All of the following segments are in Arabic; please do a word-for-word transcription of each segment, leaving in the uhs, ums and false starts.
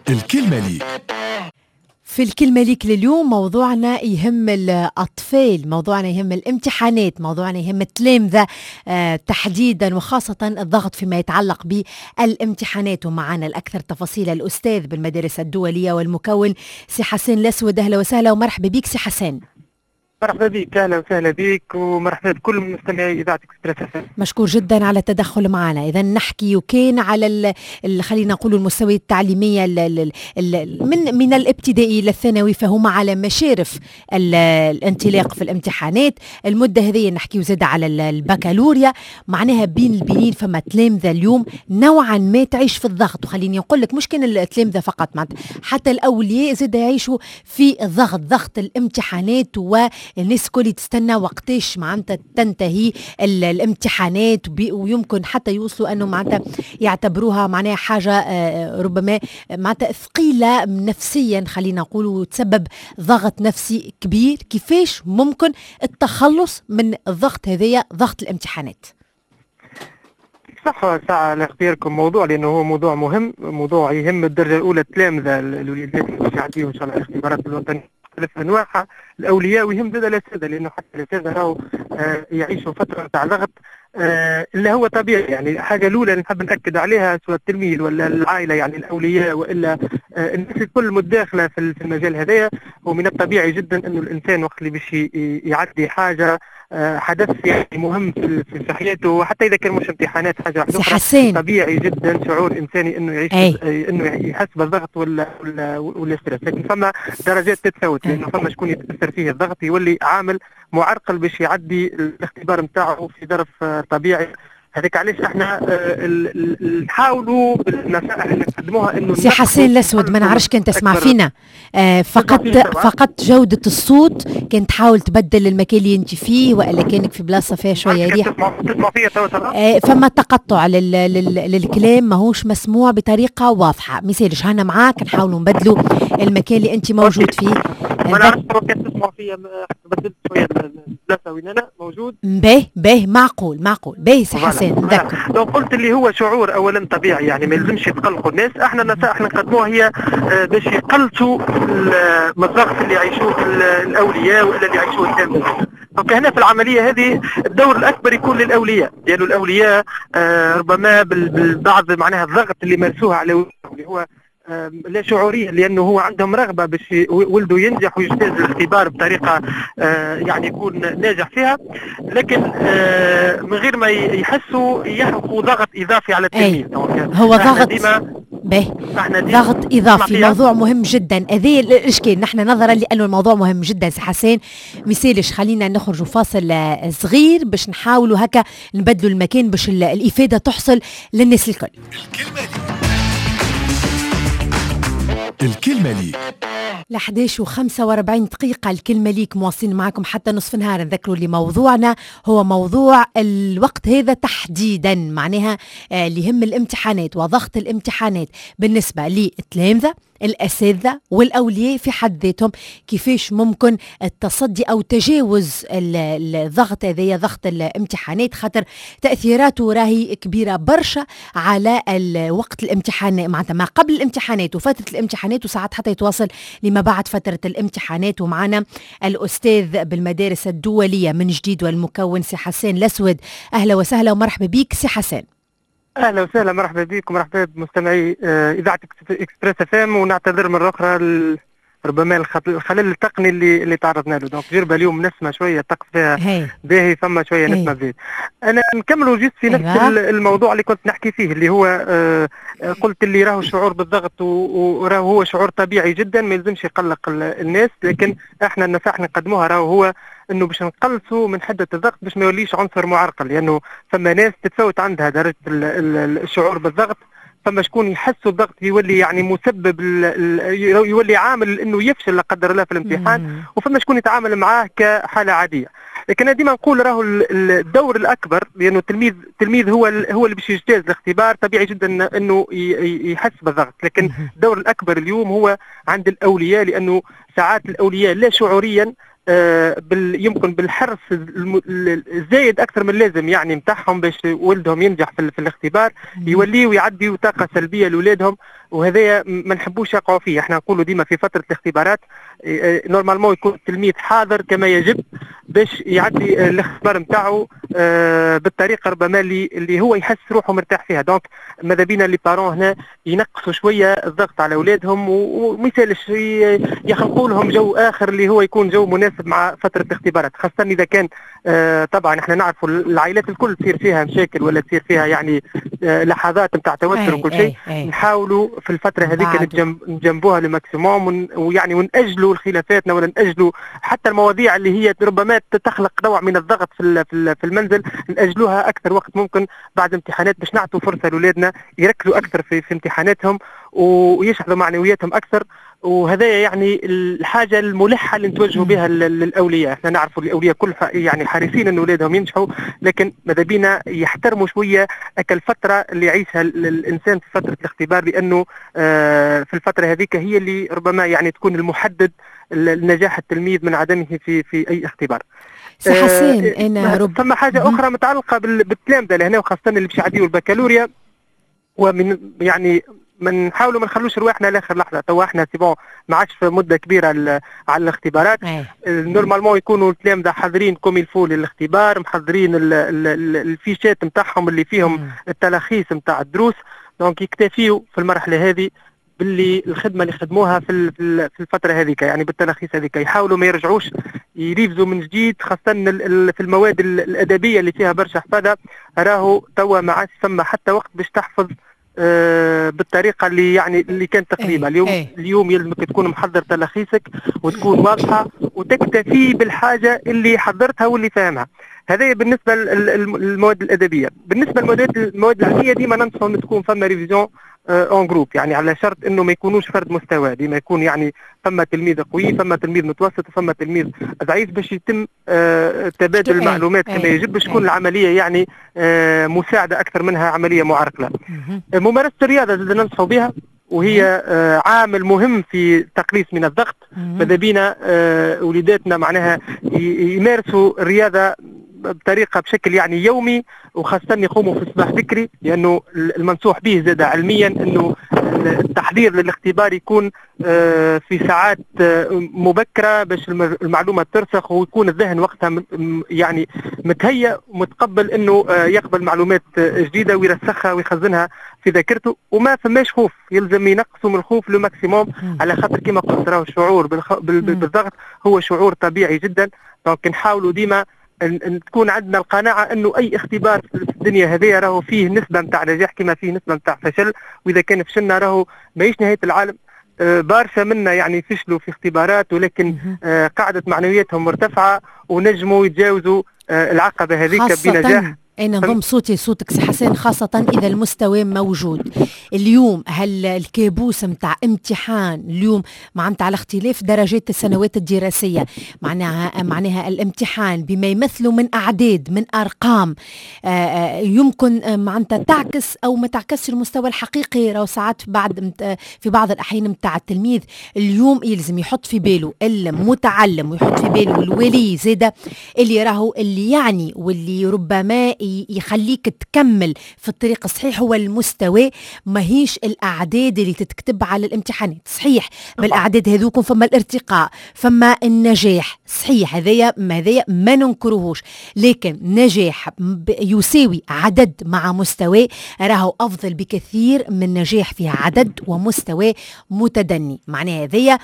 الكلمة لي. في الكلمة ليك لليوم موضوعنا يهم الأطفال، موضوعنا يهم الامتحانات، موضوعنا يهم التلامذة آه تحديدا وخاصة الضغط فيما يتعلق بالامتحانات. ومعنا الأكثر تفاصيل الأستاذ بالمدارس الدولية والمكون سي حسن الأسود. أهلا وسهلا ومرحبا بك سي حسن. مرحبا بك، اهلا وسهلا بك ومرحبا بكل مستمعي اذاعه اكسبريس. مشكور جدا على التدخل معنا. اذا نحكي وكان على خلينا نقول المستويات التعليميه ال ال ال من من الابتدائي الى الثانوي، فهم على مشارف الانطلاق في الامتحانات. المده هذه نحكي زاد على البكالوريا، معناها بين البنين فما تلامذه اليوم نوعا ما تعيش في الضغط. وخليني نقول لك مش كان التلامذه فقط، معناتها حتى الاولياء زاد يعيشوا في الضغط، ضغط الامتحانات، و الناس الكل تستنى وقتاش معناتها تنتهي الامتحانات، ويمكن حتى يوصلوا انه معناتها يعتبروها معناها حاجه ربما معناتها ثقيله نفسيا، خلينا نقول، وتسبب ضغط نفسي كبير. كيفاش ممكن التخلص من الضغط هذايا، ضغط الامتحانات؟ صح، ساعة على اختياركم موضوع، لانه هو موضوع مهم، موضوع يهم الدرجه الاولى التلامذه الوليدات اللي يعديوا ان شاء الله الاختبارات الوطنيه مختلف انواعها، الاولياء، ويهم زاد الاساتذه، لانه حتى الاساتذه راهو آه يعيشوا فتره تاع ضغط آه اللي هو طبيعي. يعني الحاجه الاولى اللي نحب ناكد عليها سواء التلميذ ولا العائله، يعني الاولياء والا آه الناس الكل متداخله في المجال هذايا، ومن الطبيعي جدا انه الانسان وقت اللي باش يعدي حاجه آه حدث يعني مهم في, في حياته، وحتى اذا كان مش امتحانات حاجه اخرى، طبيعي جدا شعور انساني انه يعيش أي. انه يحس بالضغط ولا ولا والاسترس. لكن فما درجات تتفاوت، لانه فما شكون يتاثر فيه الضغط يولي عامل معرقل باش يعدي الاختبار نتاعه في ظرف طبيعي. هذيك علاش احنا نحاولوا بالنصائح اللي نقدموها انه سي حسن الأسود، ما نعرفش كنت تسمع فينا آه فقط فقط جودة الصوت كنت تحاول تبدل المكان اللي انت فيه، والا كانك في بلاصه فيها شويه ريح. تسمع فيا آه فما تقطع لل... لل... للكلام، ماهوش مسموع بطريقه واضحه. مثالش هنا معاك نحاولوا نبدلوا المكان اللي انت موجود فيه. ما نعرفش كنت تسمع فيا، بدلت شويه البلاصه وين انا موجود. باهي باهي معقول معقول باهي سي حسن. نذكر لو قلت اللي هو شعور اولا طبيعي، يعني ما يلزمش يتقلقوا الناس. احنا النصائح اللي نقدموها هي باش يقلصوا من الضغط اللي يعيشوه الاولياء والا اللي يعيشوه التلاميذ. دونك هنا في العمليه هذه الدور الاكبر يكون للاولياء، لانه يعني الاولياء آه ربما بالبعض معناها الضغط اللي مارسوه على اللي هو آه لا شعوريا، لانه هو عندهم رغبه باش ولده ينجح ويجتاز الاختبار بطريقه آه يعني يكون ناجح فيها، لكن آه من غير ما يحسوا يحقوا ضغط اضافي على التلميذ. هو ضغط باهي ضغط اضافي، موضوع مهم جدا. هذه الاشكال نحن نظرا لانه الموضوع مهم جدا سي حسين، مثالش خلينا نخرجوا فاصل صغير باش نحاولوا هكا نبدلوا المكان باش الافاده تحصل للناس الكل. الكلمه لي. الكلمة لي لحداش وخمسة واربعين دقيقة. الكلمة ليك مواصلين معكم حتى نصف نهار. نذكروا لي موضوعنا هو موضوع الوقت هذا تحديدا، معناها آه اللي يهم الامتحانات وضغط الامتحانات بالنسبة للتلامذة، الأساتذة والأولياء في حد ذاتهم. كيفاش ممكن التصدي أو تجاوز الضغط هذايا، ضغط الامتحانات، خاطر تأثيراته راهي كبيرة برشا على وقت الامتحان، معناتها ما قبل الامتحانات وفترة الامتحانات، وساعات حتى يتواصل لما بعد فترة الامتحانات. ومعنا الأستاذ بالمدارس الدولية من جديد والمكون سي حسن الأسود. أهلا وسهلا ومرحبا بيك سي حسن. اهلا وسهلا، مرحبا بكم، مرحبا بمستمعي اذاعه اكسبريس اف ام، ونعتذر مره اخرى ربما الخلل التقني اللي اللي تعرضنا له. دونك جربه اليوم نسمع شويه الطقس فيها باهي، فما شويه نسمع زيد. انا نكملوا جيت في نفس أيوة. الموضوع اللي كنت نحكي فيه، اللي هو آه قلت اللي راهو الشعور بالضغط وراهو هو شعور طبيعي جدا، ما يلزمش يقلق الناس. لكن احنا النصائح نقدموها راهو هو انه باش نقلصوا من حده الضغط باش ما يوليش عنصر معرقل، لانه فما ناس تتفاوت عندها درجه الشعور بالضغط. فما شكون يحسوا الضغط يولي يعني مسبب يولي عامل انه يفشل لا قدر الله في الامتحان، وفما شكون يتعامل معاه كحاله عاديه. لكن ديما نقول راهو الدور الاكبر، لانه التلميذ التلميذ هو هو اللي باش يجتاز الاختبار، طبيعي جدا انه يحس بالضغط. لكن الدور الاكبر اليوم هو عند الاولياء، لانه ساعات الاولياء لا شعوريا آه بال يمكن بالحرص الزايد اكثر من اللازم يعني متاعهم باش ولدهم ينجح في, في الاختبار، يوليوا يعديوا طاقه سلبيه لاولادهم وهذا ما نحبوش يقعوا فيه. احنا نقولوا ديما في فتره الاختبارات نورمالمون يكون التلميذ حاضر كما يجب باش يعدي الاختبار نتاعو بالطريقه ربما اللي اللي هو يحس روحه مرتاح فيها. دونك ماذا بينا لي بارون هنا ينقصوا شويه الضغط على اولادهم ومثالش يخلقوا لهم جو اخر اللي هو يكون جو مناسب مع فتره الاختبارات، خاصه اذا كان طبعا احنا نعرفوا العائلات الكل تصير فيها مشاكل ولا تصير فيها يعني لحظات نتاع توتر وكل شيء. نحاولوا في الفتره هذيك نجنبوها لماكسيموم ويعني ونأجلوا خلافاتنا ولا نأجلوا حتى المواضيع اللي هي ربما تخلق نوع من الضغط في في المنزل، نأجلوها اكثر وقت ممكن بعد امتحانات باش نعطوا فرصه لاولادنا يركزوا اكثر في, في امتحاناتهم ويشحذوا معنوياتهم اكثر. وهذا يعني الحاجه الملحه اللي نتوجهوا بها للاولياء. احنا نعرفوا الاولياء كل يعني حريصين ان اولادهم ينجحوا، لكن ماذا بينا يحترموا شويه الفتره اللي يعيشها الانسان في فتره الاختبار، لانه في الفتره هذيك هي اللي ربما يعني تكون المحدد لنجاح التلميذ من عدمه في في اي اختبار. سي حسين انا رب ثم حاجه مم. اخرى متعلقه بالتلامذه لهنا وخاصه اللي باش يعديوا البكالوريا، ومن يعني من نحاولوا ما نخلوش رواحنا لاخر لحظه. تو احنا سي بون ما عادش في مده كبيره على الاختبارات، نورمالمون يكونوا التلامذه حاضرين كوم يلفو للاختبار، محضرين الفيشات نتاعهم اللي فيهم مم. التلخيص نتاع الدروس. دونك يكتفيوا في المرحله هذه باللي الخدمه اللي خدموها في في الفتره هذيك، يعني بالتلخيص هذيك يحاولوا ما يرجعوش يريفزوا من جديد، خاصه في المواد الادبيه اللي فيها برشا حفاظه. راهو توا ما عادش ثم حتى وقت باش تحفظ آه بالطريقه اللي يعني اللي كانت تقريبا. اليوم أي. اليوم يلزمك تكون محضر تلخيصك وتكون واضحه وتكتفي بالحاجه اللي حضرتها واللي فاهمها. هذا بالنسبه للمواد الادبيه. بالنسبه للمواد المواد العلميه ديما ننصحهم تكون فما ريفيزيون اون جروب، يعني على شرط انه ما يكونوش فرد مستوى، ديما يكون يعني فما تلميذ قوي، فما تلميذ متوسط، وفما تلميذ ضعيف باش يتم آه تبادل المعلومات كما يجب، باش تكون العمليه يعني آه مساعده اكثر منها عمليه معرقله. ممارسه الرياضه اللي ننصحوا بها وهي آه عامل مهم في تقليص من الضغط. ماذا بينا آه وليداتنا معناها يمارسوا الرياضه بطريقه بشكل يعني يومي، وخاصه يقوموا في الصباح بكري، لانه المنصوح به زاد علميا انه التحضير للاختبار يكون في ساعات مبكره باش المعلومه ترسخ ويكون الذهن وقتها يعني متهيأ ومتقبل انه يقبل معلومات جديده ويرسخها ويخزنها في ذاكرته. وما فماش خوف، يلزم ينقصوا من الخوف لو ماكسيموم، على خاطر كما قلت راهو الشعور بالضغط هو شعور طبيعي جدا. دونك نحاولوا ديما ان تكون عندنا القناعه انه اي اختبار في الدنيا هذه راهو فيه نسبه نتاع نجاح كما فيه نسبه نتاع فشل، واذا كان فشلنا راهو ماهيش نهايه العالم. آه بارشا منا يعني فشلوا في اختبارات ولكن آه قاعده معنوياتهم مرتفعه ونجموا يتجاوزوا آه العقبه هذيك بنجاح. أنا نضم صوتي صوتك سي حسين، خاصة إذا المستوى موجود. اليوم هل الكابوس متاع امتحان اليوم معناتها على اختلاف درجات السنوات الدراسية، معناها معناها الامتحان بما يمثله من أعداد من أرقام آآ يمكن معناتها تعكس أو ما تعكسش المستوى الحقيقي. راهو ساعات بعد في بعض الأحيان متاع التلميذ اليوم يلزم يحط في باله المتعلم ويحط في باله الولي زيادة اللي راهو اللي يعني واللي ربما يخليك تكمل في الطريق الصحيح هو المستوى، ماهيش الأعداد اللي تتكتب على الامتحانات. صحيح بالأعداد هذوكم فما الارتقاء فما النجاح، صحيح هذايا هذايا ما ننكرهوش، لكن نجاح يساوي عدد مع مستوى راهو أفضل بكثير من نجاح فيها عدد ومستوى متدني. معناها هذايا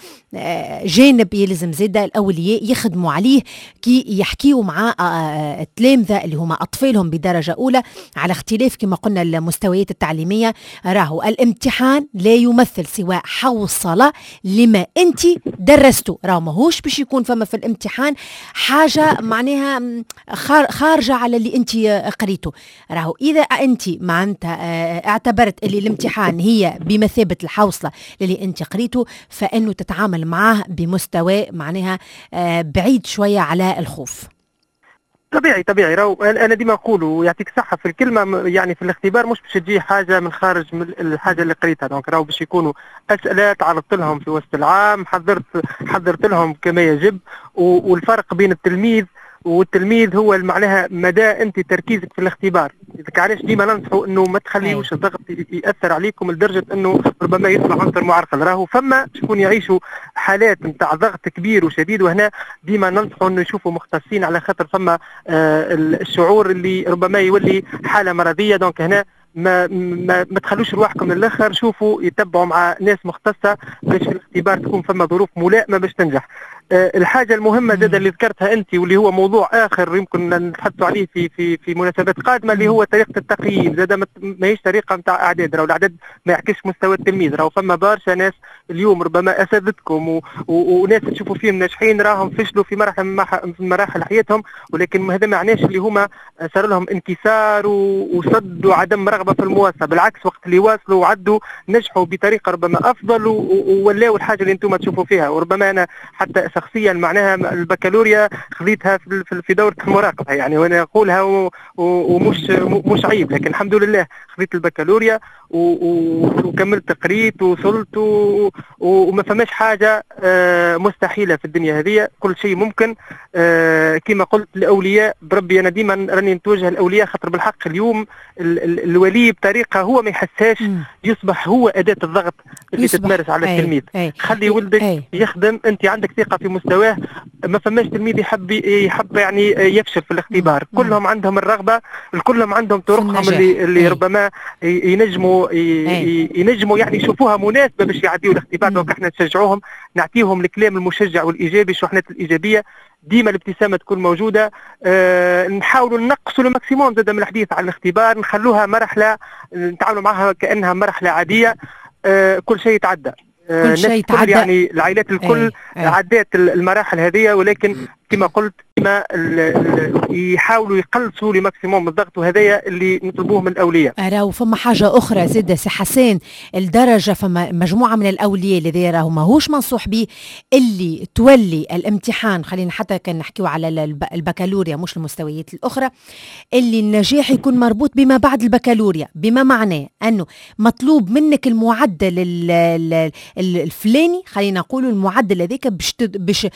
جانب يلزم زيادة الأولياء يخدموا عليه كي يحكيوا مع التلامذة اللي هما أطفالهم بدرجة أولى على اختلاف كما قلنا المستويات التعليمية. راهو الامتحان لا يمثل سوى حوصلة لما أنت درسته، راهو ماهوش باش يكون فما في الامتحان حاجة معناها خارجة على اللي أنت قريته. راهو إذا أنت معناتها اعتبرت اللي الامتحان هي بمثابة الحوصلة اللي أنت قريته، فإنه تتعامل معه بمستوى معناها بعيد شوية على الخوف. طبيعي طبيعي راهو انا ديما نقول ويعطيك صحه في الكلمه، يعني في الاختبار مش باش تجي حاجه من خارج من الحاجه اللي قريتها. دونك راهو باش يكونوا اسئله تعرضت لهم في وسط العام، حضرت حضرت لهم كما يجب، والفرق بين التلميذ والتلميذ هو معناها مدى انت تركيزك في الاختبار. اذا علاش ديما ننصحوا انه ما تخليوش الضغط ياثر عليكم لدرجه انه ربما يصبح عنصر معرقل. راهو فما شكون يعيشوا حالات نتاع ضغط كبير وشديد، وهنا ديما ننصحوا انه يشوفوا مختصين على خاطر فما آه الشعور اللي ربما يولي حاله مرضيه. دونك هنا ما ما, ما تخلوش رواحكم للاخر، شوفوا يتبعوا مع ناس مختصه باش في الاختبار تكون فما ظروف ملائمه باش تنجح. أه الحاجه المهمه زاد اللي ذكرتها انت واللي هو موضوع اخر يمكن نتحدثوا عليه في في في مناسبات قادمه، اللي هو طريقه التقييم. زاد ماهيش طريقه نتاع اعداد، راهو الاعداد ما يعكسش مستوى التلميذ. راهو فما برشا ناس اليوم ربما اساتذتكم و... و... وناس تشوفوا فيهم ناجحين راهم فشلوا في مراحل في مراحل حياتهم، ولكن هذا ما معناش اللي هما صار لهم انكسار و... وصد وعدم رغبه في المواصله. بالعكس وقت اللي واصلوا وعدوا نجحوا بطريقه ربما افضل وولاوا الحاجه اللي انتم تشوفوا فيها. وربما انا حتى شخصيا معناها البكالوريا خذيتها في في دوره المراقبه يعني، وانا اقولها ومش مش عيب، لكن الحمد لله خذيت البكالوريا وكملت قريت ووصلت وما فماش حاجه مستحيله في الدنيا هذه، كل شيء ممكن. كما قلت الاولياء بربي، انا ديما راني نتوجه الاولياء خاطر بالحق اليوم الولي بطريقه هو ما يحساش يصبح هو اداه الضغط اللي تتمارس على أي التلميذ. أي خلي ولدك أي يخدم، انت عندك ثقه في مستواه. ما فماش تلميذ يحب يحب يعني يفشل في الاختبار. مم. كلهم عندهم الرغبه، كلهم عندهم طرقهم اللي اللي أي. ربما ينجموا ينجموا يعني يشوفوها مناسبه باش يعديوا الاختبار. دونك احنا نشجعوهم، نعطيهم الكلام المشجع والايجابي، الشحنات الايجابيه، ديما الابتسامه تكون موجوده. أه نحاولوا نقصوا الماكسيموم زاد من الحديث عن الاختبار، نخلوها مرحله نتعاملوا معها كانها مرحله عاديه. أه كل شيء يتعدى، أه كل شيء يتعدى يعني العائلات الكل أي. أي. عدات المراحل هذه، ولكن كما قلت كما يحاولوا يقلصوا لماكسيموم الضغط، وهذايا اللي نطلبوه من الاولياء. راهو فما حاجه اخرى زاد سي حسين، الدرجه فما مجموعه من الاولياء اللي راهو ماهوش منصوح به، اللي تولي الامتحان، خلينا حتى كان نحكيو على البكالوريا مش المستويات الاخرى، اللي النجاح يكون مربوط بما بعد البكالوريا، بما معناه انه مطلوب منك المعدل الفلاني، خلينا نقولوا المعدل هذاك باش باش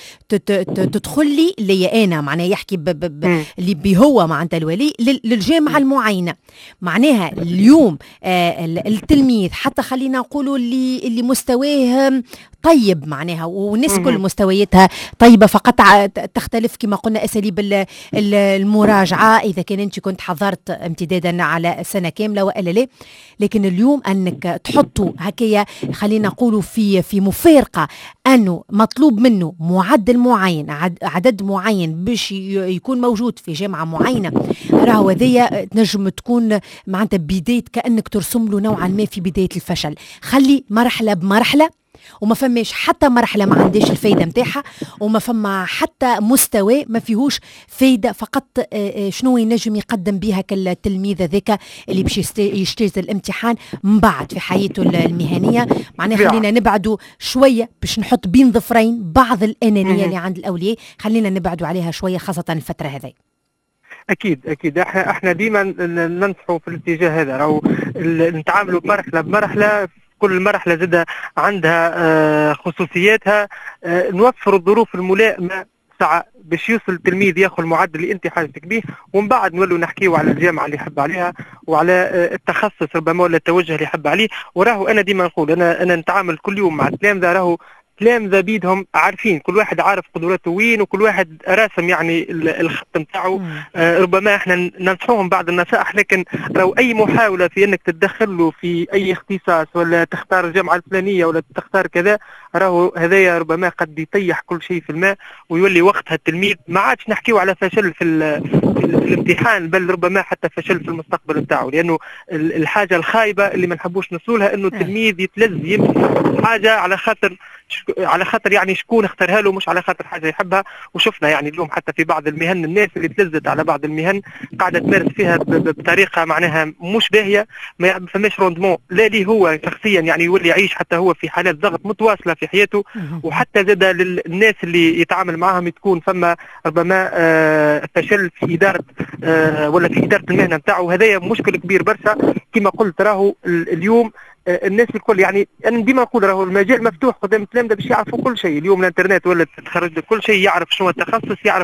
تدخل لي اللي انا معناه يحكي ب ب ب اللي بهو معناتها الولي للجامعه المعينه. معناها اليوم آه التلميذ حتى خلينا نقولوا اللي اللي مستواه طيب معناها، والناس كل مستوياتها طيبه، فقط تختلف كما قلنا اساليب المراجعه، اذا كان انت كنت حضرت امتدادا على سنه كامله والا لا. لكن اليوم انك تحطوا هكايا خلينا نقولوا في في مفارقه انه مطلوب منه معدل معين، عدد معين باش يكون موجود في جامعه معينه، راهو هذيا تنجم تكون معناتها بدايه كانك ترسم له نوعا ما في بدايه الفشل. خلي مرحله بمرحله، وما فماش حتى مرحله ما عندهاش الفايده نتاعها، وما فما حتى مستوى ما فيهوش فايده، فقط شنو ينجم يقدم بها كالتلميذ ذاك اللي باش يجتاز الامتحان من بعد في حياته المهنيه. معناها خلينا نبعدوا شويه باش نحط بين ظفرين بعض الانانيه اللي عند الاولياء، خلينا نبعدوا عليها شويه خاصه الفتره هذه. اكيد اكيد احنا احنا ديما ننصحوا في الاتجاه هذا، راهو نتعاملوا مرحله بمرحله، كل مرحلة زادة عندها خصوصياتها، نوفر الظروف الملائمة ساعة باش يوصل التلميذ ياخذ المعدل اللي انت حاجتك به، ومن بعد نولوا نحكيوا على الجامعة اللي يحب عليها وعلى التخصص ربما ولا التوجه اللي يحب عليه. وراهو انا ديما نقول انا انا نتعامل كل يوم مع التلامذة، راهو تلامذة بيدهم عارفين، كل واحد عارف قدراته وين، وكل واحد راسم يعني الخط نتاعو. آه ربما احنا ننصحوهم بعض النصائح، لكن لو اي محاولة في انك تتدخل له في اي اختصاص ولا تختار الجامعة الفلانية ولا تختار كذا، راهو هذايا ربما قد يطيح كل شيء في الماء، ويولي وقتها التلميذ ما عادش نحكيو على فشل في, في الامتحان، بل ربما حتى فشل في المستقبل نتاعو، لانه الحاجة الخايبة اللي ما نحبوش نوصلها انه التلميذ يتلذ يمشي حاجة على خاطر على خاطر يعني شكون اختارها له، مش على خاطر حاجه يحبها. وشفنا يعني اليوم حتى في بعض المهن الناس اللي تلذت على بعض المهن قاعده تمارس فيها بطريقه معناها مش باهيه، ما فماش روندمون لا ليه هو شخصيا، يعني يولي يعيش حتى هو في حالات ضغط متواصله في حياته، وحتى زاد للناس اللي يتعامل معاهم تكون فما ربما آه فشل في اداره آه ولا في اداره المهنه نتاعو. هذايا مشكل كبير برشا. كما قلت راهو اليوم الناس الكل يعني انا ديما نقول راهو المجال مفتوح قدام التلامذه باش يعرفوا كل شيء. اليوم الانترنت ولا تخرج لك كل شيء، يعرف شنو التخصص، يعرف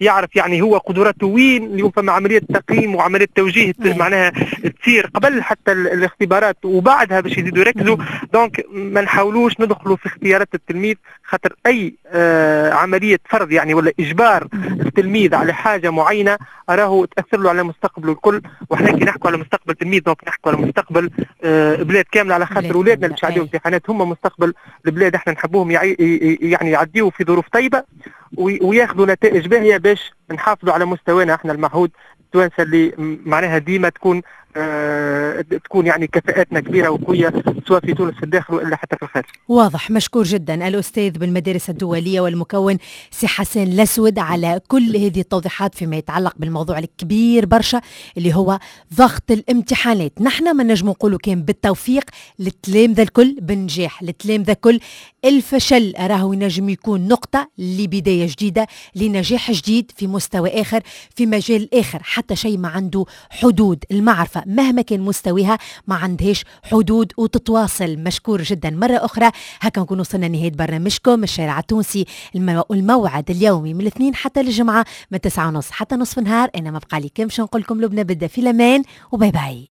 يعرف يعني هو قدراته وين. اليوم فما عمليه تقييم وعمليه توجيه معناها تصير قبل حتى الاختبارات وبعدها باش يزيدوا يركزوا. دونك ما نحاولوش ندخلوا في اختيارات التلميذ، خاطر اي آه عمليه فرض يعني ولا اجبار التلميذ على حاجه معينه اراه تاثر له على مستقبله الكل. وحنا كي نحكوا على مستقبل التلميذ دونك نحكوا على مستقبل آه بلاد كامله، على خاطر اولادنا اللي يعديوا امتحانات هم مستقبل البلاد. احنا نحبوهم يعني يعديوا في ظروف طيبه وياخذوا نتائج باهيه باش نحافظوا على مستوانا احنا المعهود التوانسه اللي معناها ديما تكون آه تكون يعني كفاءاتنا كبيره وقويه سواء في تونس في الداخل والا حتى في الخارج. واضح. مشكور جدا الاستاذ بالمدارس الدوليه والمكون سي حسن الاسود على كل هذه التوضيحات فيما يتعلق بالموضوع الكبير برشا اللي هو ضغط الامتحانات. نحن ما نجم نقولوا كان بالتوفيق للتلامذه الكل، بالنجاح للتلامذه الكل. الفشل راهو ينجم يكون نقطه لبدايه جديده لنجاح جديد في مستوى اخر في مجال اخر. حتى شيء ما عنده حدود، المعرفه مهما كان مستواها ما عندهاش حدود وتتواصل. مشكور جدا مرة أخرى. هكا نكون وصلنا نهاية برنامجكم الشارع التونسي، الموعد اليومي من الاثنين حتى الجمعة من تسعة ونص حتى نصف النهار. أنا ما بقى لي كمش نقول لكم لبنى بدأ في الأمان وباي باي.